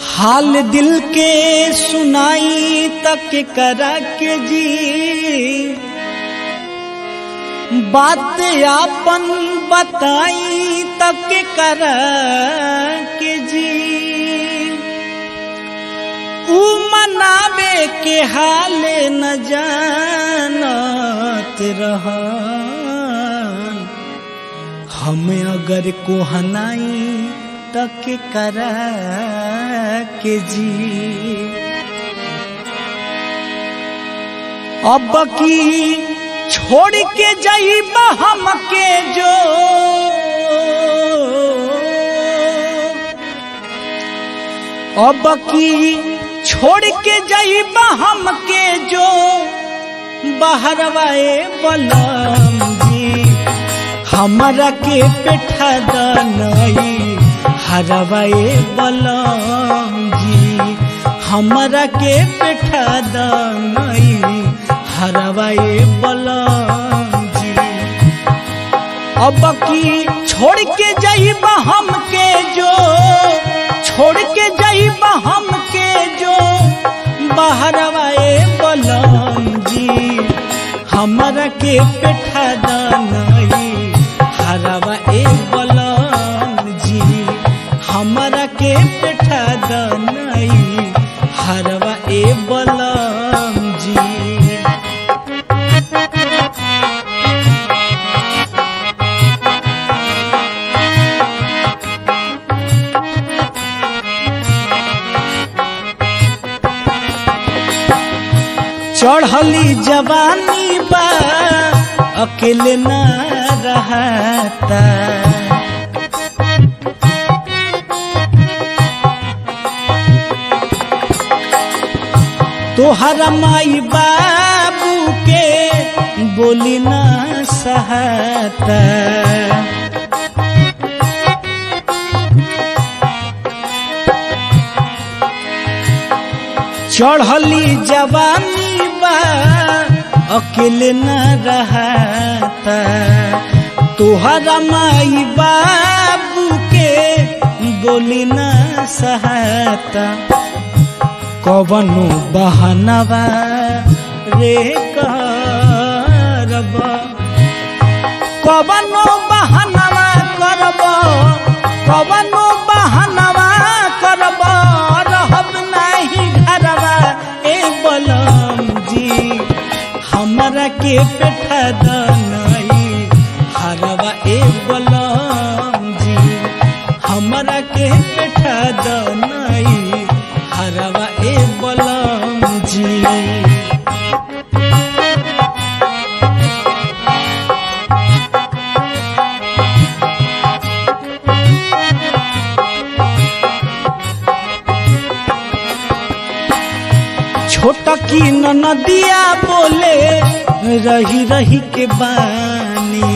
हाल दिल के सुनाई तक करा के जी, बात आपन बताई तक करा के जी। ऊ मनावे के हाल न जानत रहन, हमें अगर कोहनाई तक करा के जी। अब की छोड़ के जाइबा हमके जो, अब की छोड़ के जाइबा हमके जो, बहरवाए बलम जी हमरा के पेठा दनई हरवाए बलम जी, हमरा के पेठा दनई हरवाए बलम जी। अब की छोड़ के जाइबा हमके जो, छोड़ के जाइबा हमके जो, बहरवाए बलम जी हमरा के पेठा दनई हरवाए बलम जी, हमरा के पेठा दनई हरवाए बलम जी। चढ़ली जवानी बा अकेले न रहता, तोहरा माई बाबू के बोली न सहता। चढ़ली जवानी बा अकेले न रहता, तोहरा माई बाबू के बोली न सहता। कवनो बहनवा रे करब, कवनो बहनवा करब, कवनो बहनवा करब, रहब नहीं घरवा ए बलम जी हमरा के पेठा दनई हरवा ए बलम जी, हमरा के पेठा दनई हरवा ए बलम जी। छोटकी नदिया बोले रही रही के बानी,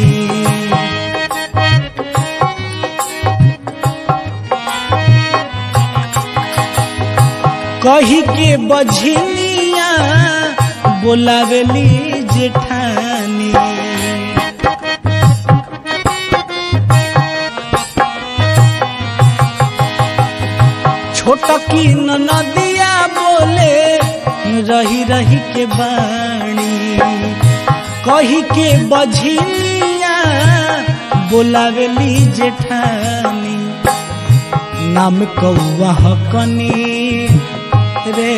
कही के बझनिया बोलावेली जेठानी। छोटकी नदिया बोले रही रही के बाणी, कही के बझनिया बोलावेली जेठानी। नाम कौआ हकनी रे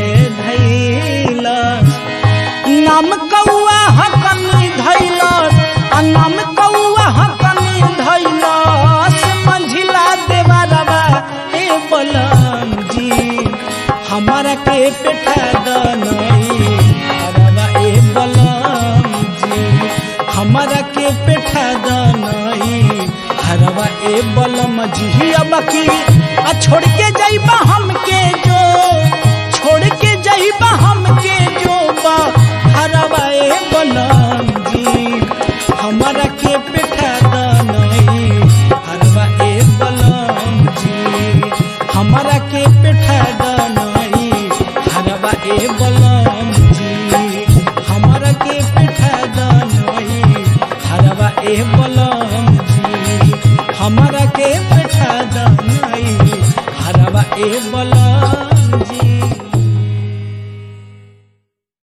धैलस, नाम कौआ हकनी धैलस, नाम कौआ हकनी धैलस। मंझिला देवरवा ए बलम जी हमरा के पेठा दनई हरवा ए बलम जी, हमरा के पेठा दनई हरवा ए बलम जी। अब की छोड़ के जाइबा हमके जो, छोड़ के जाइबा हमके जो, हरवा ए बलम जी हमरा के पेठा दनई हरवा ए बलम जी, हमरा के पेठा दनई हरवा ए बलम जी, हमरा के पेठा दनई हरवा ए बलम जी, हमरा के पेठा दनई हरवा ए बलम जी